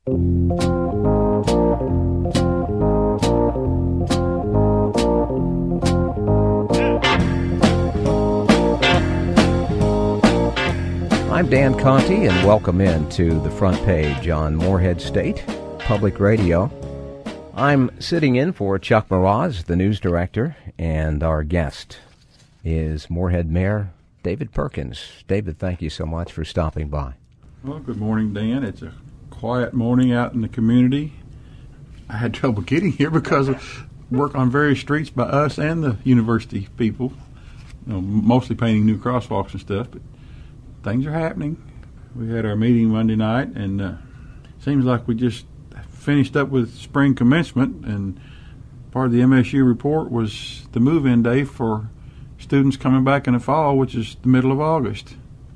I'm Dan Conti, and welcome in to the front page on Morehead State Public Radio. I'm sitting in for Chuck Meraz, the news director, and our guest is Morehead Mayor David Perkins. David, thank you so much for stopping by. Well, good morning, Dan. It's a quiet morning out in the community. I had trouble getting here because of work on various streets by us and the university people, mostly painting new crosswalks and stuff, but things are happening. We had our meeting Monday night, and seems like we just finished up with spring commencement, and part of the MSU report was the move-in day for students coming back in the fall, which is the middle of August.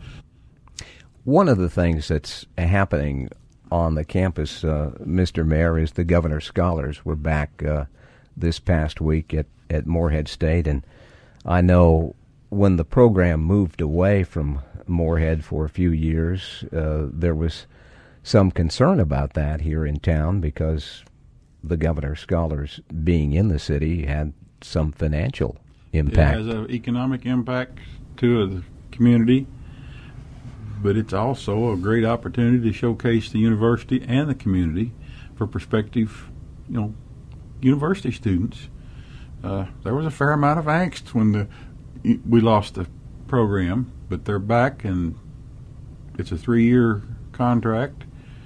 One of the things that's happening on the campus, Mr. Mayor, is the Governor's Scholars were back this past week at Morehead State, and I know when the program moved away from Morehead for a few years, there was some concern about that here in town because the Governor's Scholars being in the city had some financial impact. It has an economic impact to the community, but it's also a great opportunity to showcase the university and the community for prospective, university students. There was a fair amount of angst when we lost the program, but they're back, and it's a 3-year contract.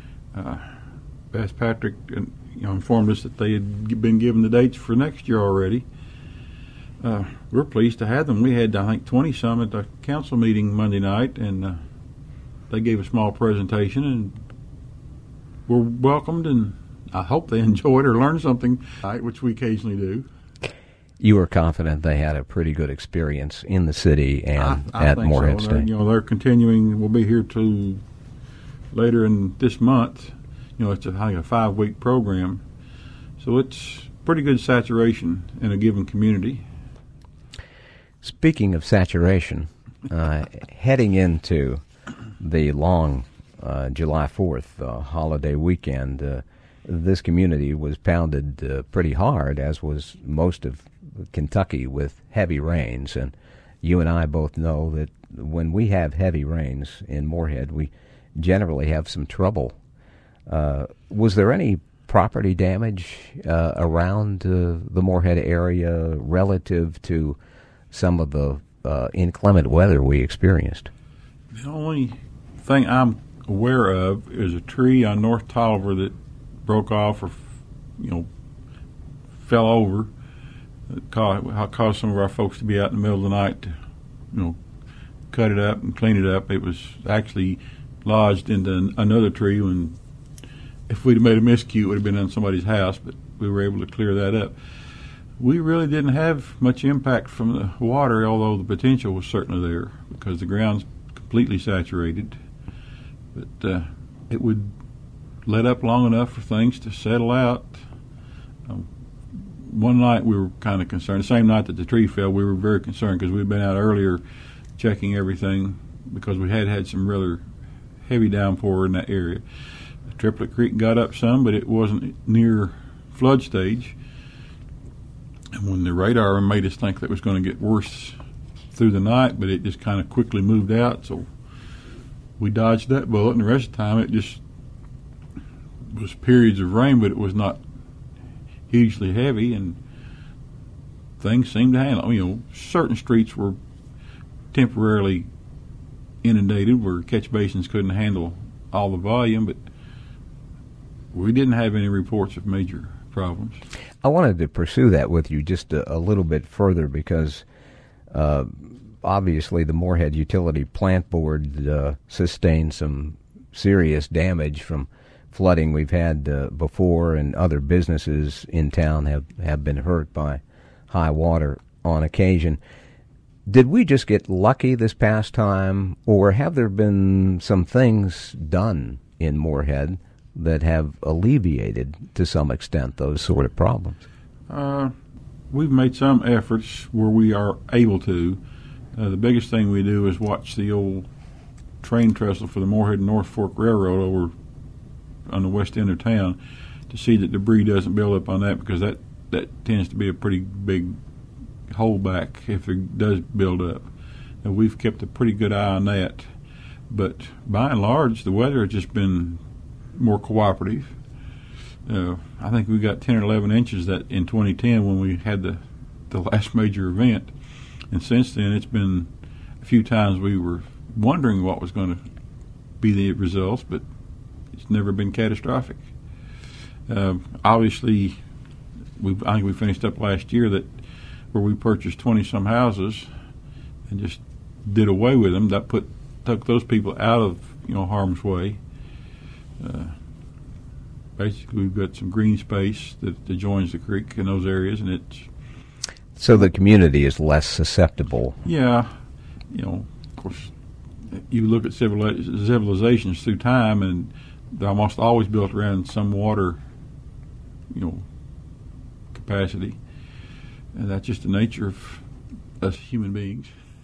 Beth Patrick informed us that they had been given the dates for next year already. We're pleased to have them. We had, I think, 20-some at the council meeting Monday night, and they gave a small presentation and were welcomed, and I hope they enjoyed or learned something, which we occasionally do. You were confident they had a pretty good experience in the city and at Morehead State. They're continuing. We'll be here to later in this month. It's a 5-week program, so it's pretty good saturation in a given community. Speaking of saturation, heading into the long July 4th holiday weekend, this community was pounded pretty hard, as was most of Kentucky, with heavy rains. And you and I both know that when we have heavy rains in Morehead, we generally have some trouble. Was there any property damage around the Morehead area relative to some of the inclement weather we experienced? The only thing I'm aware of is a tree on North Tolliver that broke off or fell over. It caused some of our folks to be out in the middle of the night to cut it up and clean it up. It was actually lodged into another tree, and if we'd have made a miscue, it would have been on somebody's house, but we were able to clear that up. We really didn't have much impact from the water, although the potential was certainly there because the ground's completely saturated. But it would let up long enough for things to settle out. One night we were kind of concerned. The same night that the tree fell, we were very concerned because we'd been out earlier checking everything because we had some rather heavy downpour in that area. Triplet Creek got up some, but it wasn't near flood stage. And when the radar made us think that it was going to get worse through the night, but it just kind of quickly moved out, so we dodged that bullet, and the rest of the time it just was periods of rain, but it was not hugely heavy, and things seemed to handle. Certain streets were temporarily inundated where catch basins couldn't handle all the volume, but we didn't have any reports of major problems. I wanted to pursue that with you just a little bit further because obviously the Morehead Utility Plant Board sustained some serious damage from flooding we've had before, and other businesses in town have been hurt by high water on occasion. Did we just get lucky this past time, or have there been some things done in Morehead that have alleviated, to some extent, those sort of problems? We've made some efforts where we are able to. The biggest thing we do is watch the old train trestle for the Morehead and North Fork Railroad over on the west end of town to see that debris doesn't build up on that, because that tends to be a pretty big holdback if it does build up. And we've kept a pretty good eye on that. But by and large, the weather has just been more cooperative. I think we got 10 or 11 inches that in 2010 when we had the last major event. And since then, it's been a few times we were wondering what was going to be the results, but it's never been catastrophic. Obviously, I think we finished up last year where we purchased 20-some houses and just did away with them. That took those people out of harm's way. Basically, we've got some green space that joins the creek in those areas, and it's so the community is less susceptible. Yeah, of course, you look at civilizations through time, and they're almost always built around some water, capacity, and that's just the nature of us human beings.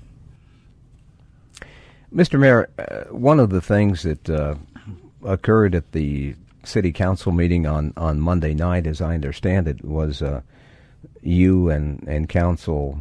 Mr. Mayor, one of the things that occurred at the City Council meeting on Monday night, as I understand it, was you and Council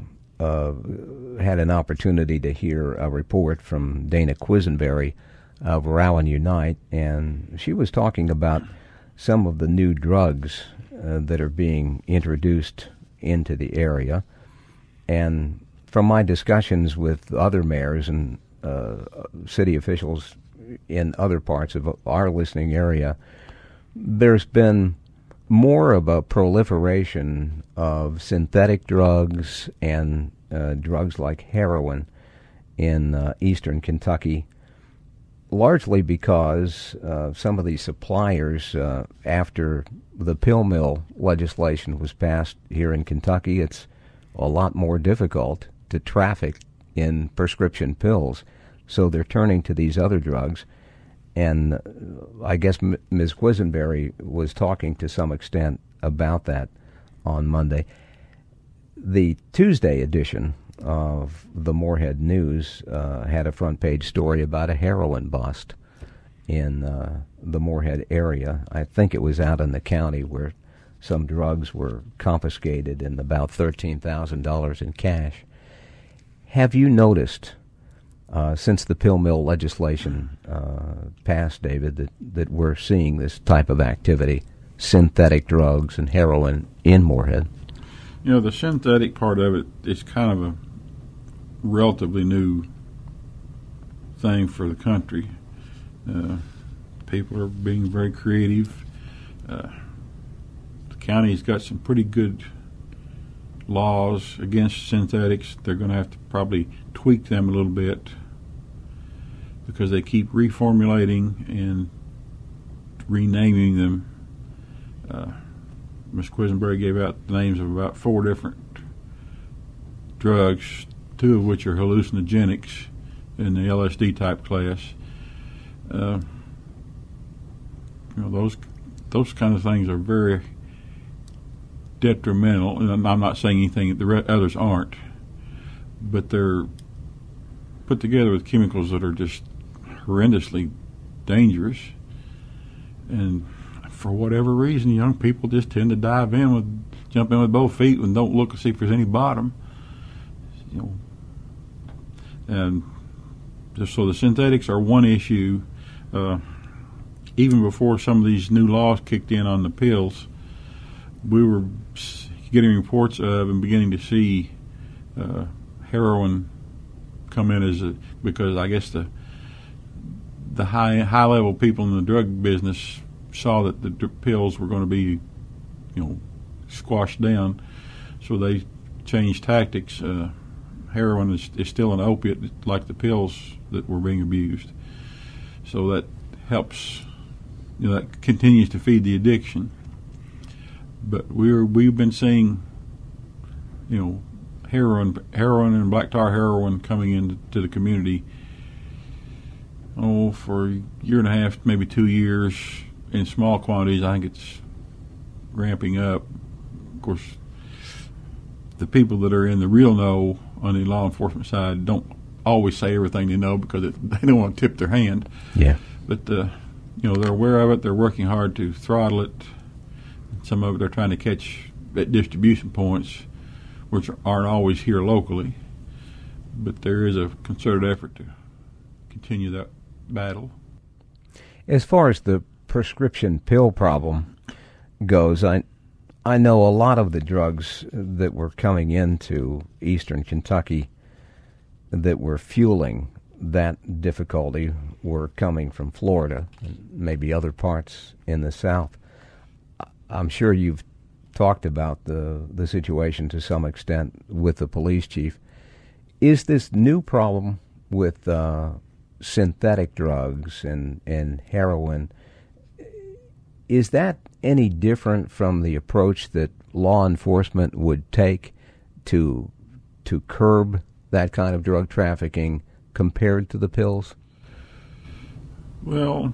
had an opportunity to hear a report from Dana Quisenberry of Rowan Unite, and she was talking about some of the new drugs that are being introduced into the area. And from my discussions with other mayors and city officials in other parts of our listening area, there's been more of a proliferation of synthetic drugs and drugs like heroin in eastern Kentucky, largely because some of these suppliers, after the pill mill legislation was passed here in Kentucky, it's a lot more difficult to traffic in prescription pills. So they're turning to these other drugs. And I guess Ms. Quisenberry was talking to some extent about that on Monday. The Tuesday edition of the Moorhead News had a front page story about a heroin bust in the Moorhead area. I think it was out in the county where some drugs were confiscated and about $13,000 in cash. Have you noticed, since the pill mill legislation passed, David, that we're seeing this type of activity, synthetic drugs and heroin in Moorhead? The synthetic part of it is kind of a relatively new thing for the country. People are being very creative. The county's got some pretty good laws against synthetics. They're going to have to probably tweak them a little bit because they keep reformulating and renaming them. Ms. Quisenberry gave out the names of about 4 different drugs, 2 of which are hallucinogenics in the LSD type class. Those kind of things are very detrimental, and I'm not saying anything that the others aren't, but they're put together with chemicals that are just horrendously dangerous, and for whatever reason, young people just tend to jump in with both feet and don't look to see if there's any bottom. And just so the synthetics are one issue. Even before some of these new laws kicked in on the pills, we were getting reports of and beginning to see heroin come in because I guess the high level people in the drug business saw that the pills were going to be squashed down, so they changed tactics. Heroin is still an opiate like the pills that were being abused, so that helps. That continues to feed the addiction. But we've been seeing, heroin and black tar heroin coming into the community. For a year and a half, maybe 2 years, in small quantities. I think it's ramping up. Of course, the people that are in the real know on the law enforcement side don't always say everything they know because they don't want to tip their hand. Yeah. But they're aware of it. They're working hard to throttle it. Some of it they're trying to catch at distribution points, which aren't always here locally. But there is a concerted effort to continue that battle. As far as the prescription pill problem goes, I know a lot of the drugs that were coming into eastern Kentucky that were fueling that difficulty were coming from Florida and maybe other parts in the South. I'm sure you've talked about the situation to some extent with the police chief. Is this new problem with synthetic drugs and heroin, is that any different from the approach that law enforcement would take to curb that kind of drug trafficking compared to the pills? Well,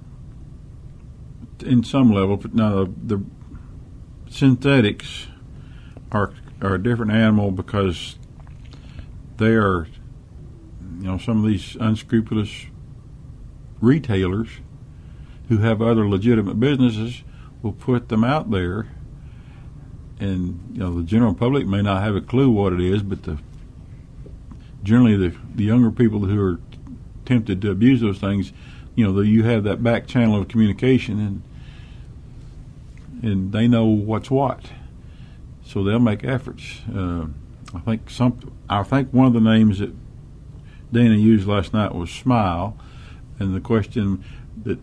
in some level, now the synthetics are a different animal because they are, some of these unscrupulous retailers who have other legitimate businesses will put them out there, and the general public may not have a clue what it is, but generally the younger people who are tempted to abuse those things, you have that back channel of communication, and they know what's what, so they'll make efforts. I think one of the names that Dana used last night was Smile, and the question that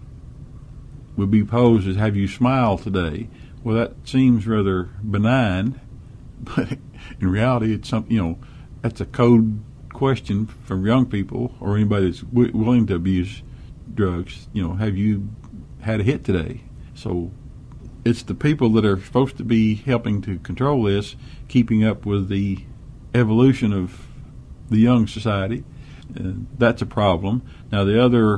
would be posed is, have you smiled today? Well, that seems rather benign, but in reality, it's something, that's a code question from young people or anybody that's willing to abuse drugs. Have you had a hit today? So it's the people that are supposed to be helping to control this, keeping up with the evolution of the young society. That's a problem. Now, the other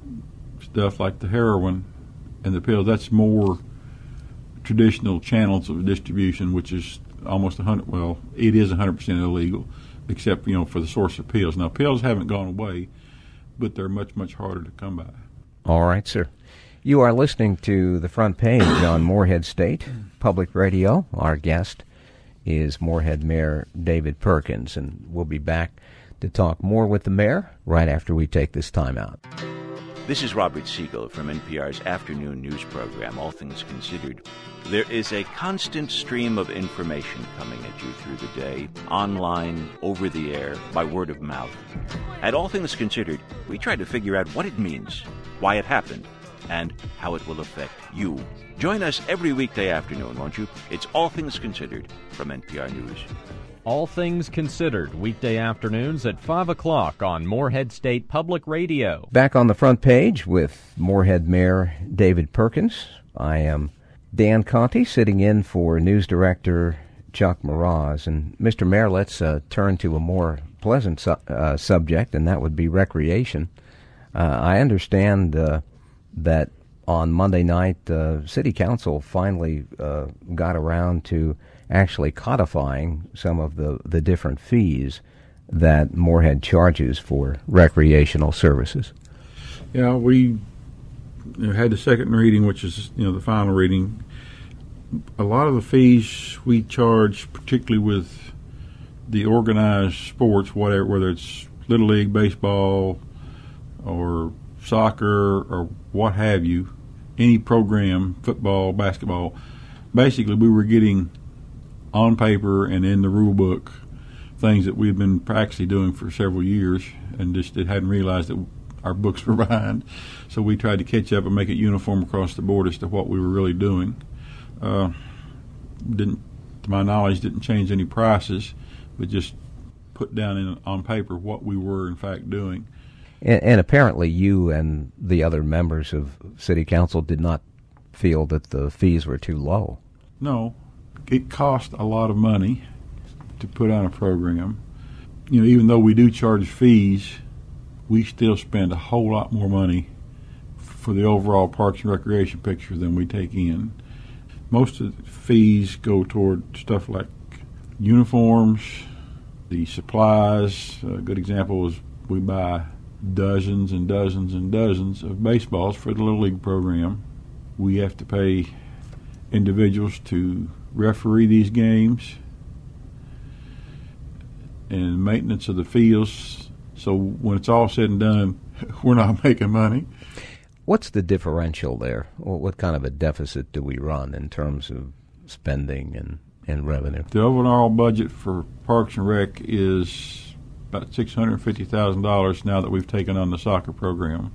stuff like the heroin and the pills, that's more traditional channels of distribution, which is almost it is 100% illegal, except, for the source of pills. Now, pills haven't gone away, but they're much, much harder to come by. All right, sir. You are listening to The Front Page on Morehead State Public Radio. Our guest is Morehead Mayor David Perkins, and we'll be back to talk more with the mayor right after we take this time out. This is Robert Siegel from NPR's afternoon news program, All Things Considered. There is a constant stream of information coming at you through the day, online, over the air, by word of mouth. At All Things Considered, we try to figure out what it means, why it happened, and how it will affect you. Join us every weekday afternoon, won't you? It's All Things Considered from NPR News. All Things Considered, weekday afternoons at 5 o'clock on Morehead State Public Radio. Back on the front page with Morehead Mayor David Perkins. I am Dan Conti, sitting in for News Director Chuck Mraz. And Mr. Mayor, let's turn to a more pleasant subject, and that would be recreation. I understand that on Monday night, City Council finally got around to actually codifying some of the different fees that Morehead charges for recreational services. Yeah, we had the second reading, which is the final reading. A lot of the fees we charge, particularly with the organized sports, whether it's Little League baseball or soccer or what have you, any program, football, basketball, basically we were getting on paper and in the rule book things that we've been practically doing for several years and just hadn't realized that our books were behind. So we tried to catch up and make it uniform across the board as to what we were really doing. To my knowledge, didn't change any prices, but just put down on paper what we were in fact doing. And apparently you and the other members of City Council did not feel that the fees were too low. No. It cost a lot of money to put on a program. Even though we do charge fees, we still spend a whole lot more money for the overall Parks and Recreation picture than we take in. Most of the fees go toward stuff like uniforms, the supplies. A good example is we buy dozens and dozens and dozens of baseballs for the Little League program. We have to pay individuals to referee these games and maintenance of the fields. So when it's all said and done, we're not making money. What's the differential there? What kind of a deficit do we run in terms of spending and revenue? The overall budget for Parks and Rec is about $650,000 now that we've taken on the soccer program.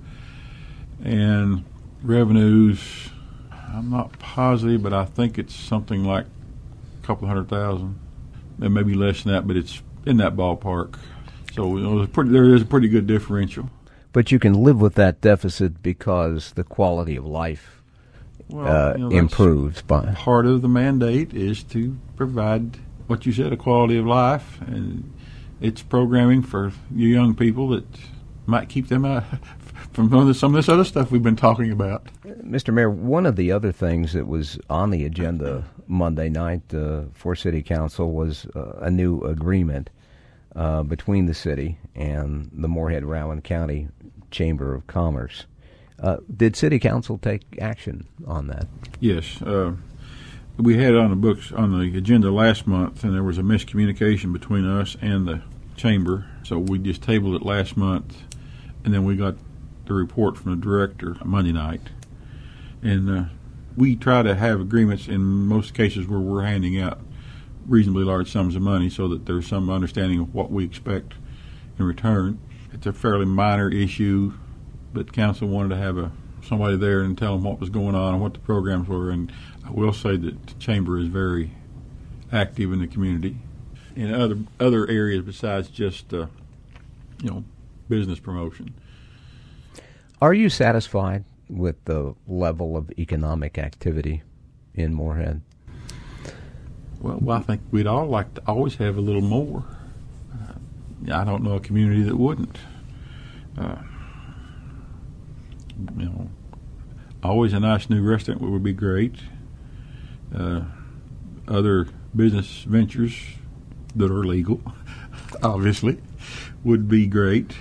And revenues, I'm not positive, but I think it's something like a couple $100,000. It may be less than that, but it's in that ballpark. So there is a pretty good differential. But you can live with that deficit because the quality of life improves. Part of the mandate is to provide what you said, a quality of life, and it's programming for you young people that might keep them out from some of this other stuff we've been talking about. Mr. Mayor, one of the other things that was on the agenda Monday night for City Council was a new agreement between the city and the Moorhead-Rowan County Chamber of Commerce. Did City Council take action on that? Yes. We had it on the agenda last month, and there was a miscommunication between us and the Chamber, so we just tabled it last month, and then we got the report from the director Monday night. And we try to have agreements in most cases where we're handing out reasonably large sums of money so that there's some understanding of what we expect in return. It's a fairly minor issue, but council wanted to have somebody there and tell them what was going on and what the programs were. And I will say that the Chamber is very active in the community in other areas besides just business promotion. Are you satisfied with the level of economic activity in Moorhead? Well, I think we'd all like to always have a little more. I don't know a community that wouldn't. Always a nice new restaurant would be great. Other business ventures that are legal, obviously, would be great.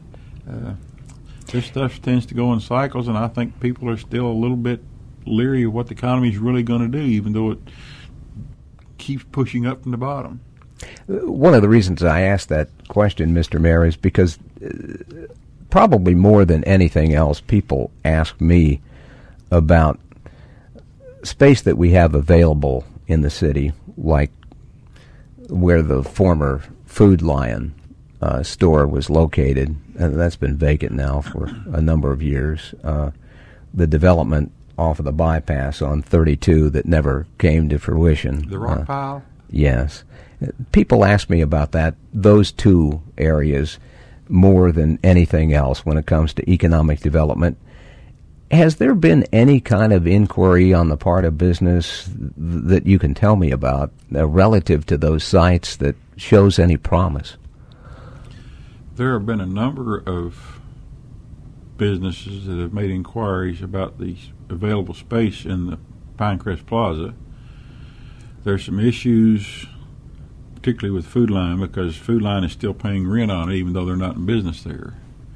This stuff tends to go in cycles, and I think people are still a little bit leery of what the economy is really going to do, even though it keeps pushing up from the bottom. One of the reasons I asked that question, Mr. Mayor, is because probably more than anything else, people ask me about space that we have available in the city, like where the former Food Lion store was located, and that's been vacant now for a number of years. The development off of the bypass on 32 that never came to fruition. The rock pile? Yes. People ask me about those two areas more than anything else when it comes to economic development. Has there been any kind of inquiry on the part of business that you can tell me about relative to those sites that shows any promise? There have been a number of businesses that have made inquiries about the available space in the Pinecrest Plaza. There's some issues, particularly with Food Line, because Food Line is still paying rent on it, even though they're not in business there.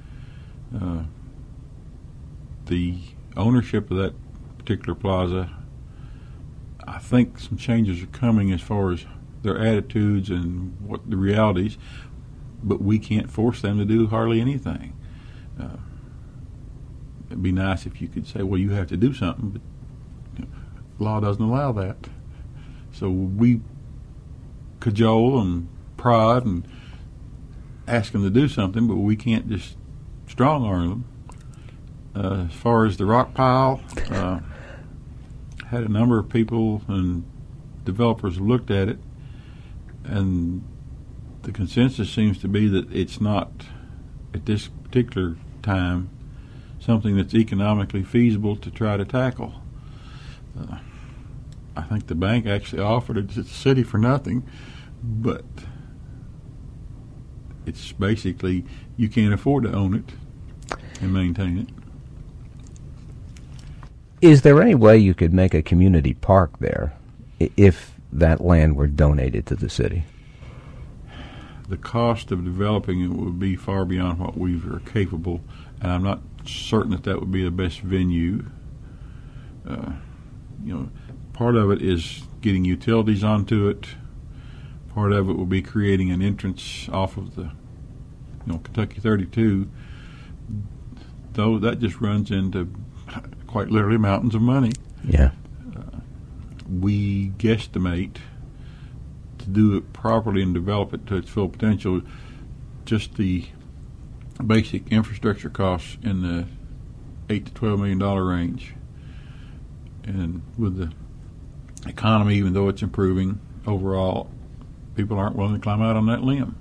The ownership of that particular plaza, I think some changes are coming as far as their attitudes and what the realities, but we can't force them to do hardly anything. It'd be nice if you could say, well, you have to do something, but law doesn't allow that. So we cajole and prod and ask them to do something, but we can't just strong-arm them. As far as the rock pile, had a number of people and developers looked at it, and the consensus seems to be that it's not, at this particular time, something that's economically feasible to try to tackle. I think the bank actually offered it to the city for nothing, but it's basically you can't afford to own it and maintain it. Is there any way you could make a community park there if that land were donated to the city? the cost of developing it would be far beyond what we are capable, and I'm not certain that would be the best venue. Part of it is getting utilities onto it. Part of it will be creating an entrance off of the, Kentucky 32. Though that just runs into quite literally mountains of money. Yeah. We guesstimate, to do it properly and develop it to its full potential, just the basic infrastructure costs in the $8 to $12 million range. And with the economy, even though it's improving overall, people aren't willing to climb out on that limb.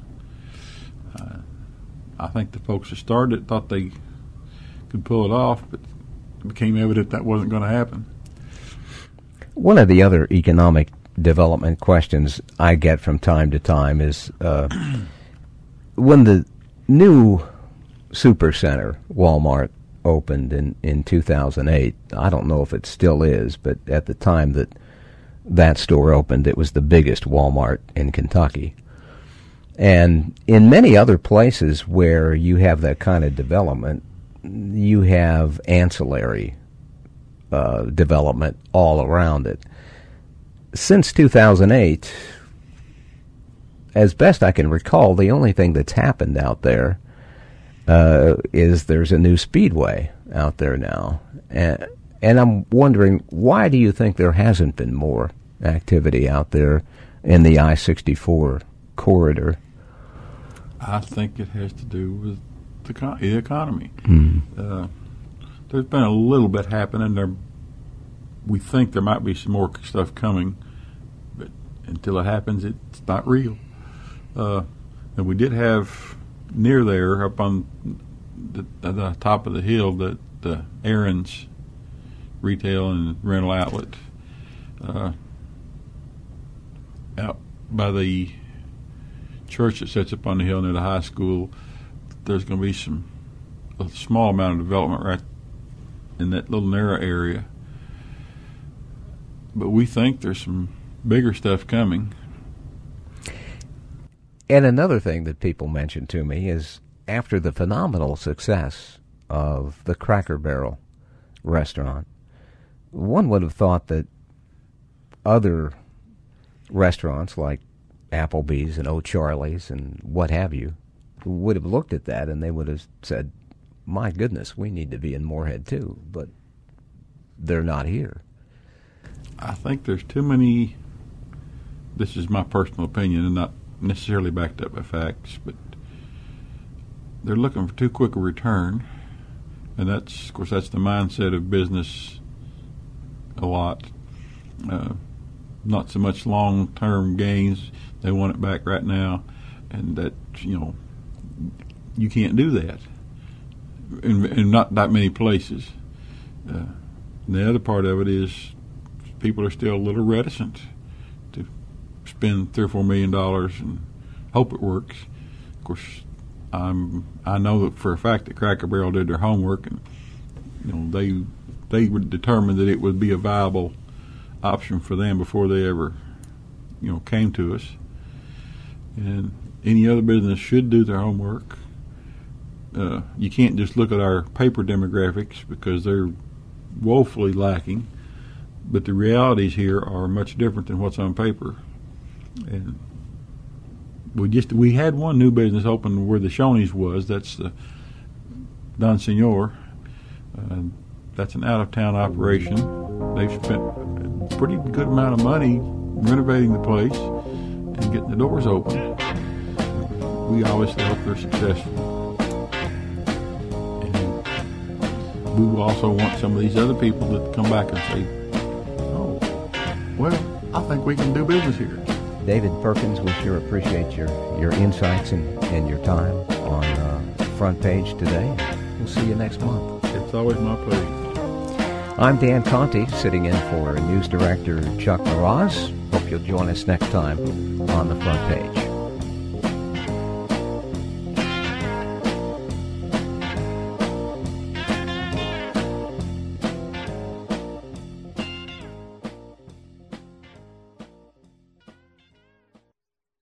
I think the folks that started it thought they could pull it off, but it became evident that wasn't going to happen. One of the other economic development questions I get from time to time is when the new Supercenter Walmart opened in 2008, I don't know if it still is, but at the time that store opened, it was the biggest Walmart in Kentucky. And in many other places where you have that kind of development, you have ancillary development all around it. Since 2008, as best I can recall, the only thing that's happened out there is there's a new speedway out there now. And I'm wondering, why do you think there hasn't been more activity out there in the I-64 corridor? I think it has to do with the economy. Mm. There's been a little bit happening there. We think there might be some more stuff coming, but until it happens, it's not real. And we did have near there, up on the top of the hill, the Aaron's retail and rental outlet. Out by the church that sits up on the hill near the high school, there's going to be a small amount of development right in that little narrow area. But we think there's some bigger stuff coming. And another thing that people mention to me is, after the phenomenal success of the Cracker Barrel restaurant, one would have thought that other restaurants like Applebee's and O'Charlie's and what have you would have looked at that and they would have said, my goodness, we need to be in Moorhead too, but they're not here. I think there's too many, this is my personal opinion and not necessarily backed up by facts, but they're looking for too quick a return, and that's, of course, that's the mindset of business a lot. Not so much long-term gains. They want it back right now, and that, you can't do that in not that many places. And the other part of it is people are still a little reticent to spend $3 or $4 million and hope it works. Of course, I know that for a fact that Cracker Barrel did their homework, and they would determine that it would be a viable option for them before they ever came to us. And any other business should do their homework. You can't just look at our paper demographics because they're woefully lacking, but the realities here are much different than what's on paper. And we had one new business open where the Shoney's was. That's the Don Senor. That's an out-of-town operation. They've spent a pretty good amount of money renovating the place and getting the doors open. We obviously hope they're successful. And we will also want some of these other people to come back and say, oh, well, I think we can do business here. David Perkins, we sure appreciate your insights and your time on Front Page today. We'll see you next month. It's always my pleasure. I'm Dan Conti, sitting in for News Director Chuck Mraz. Hope you'll join us next time on the Front Page.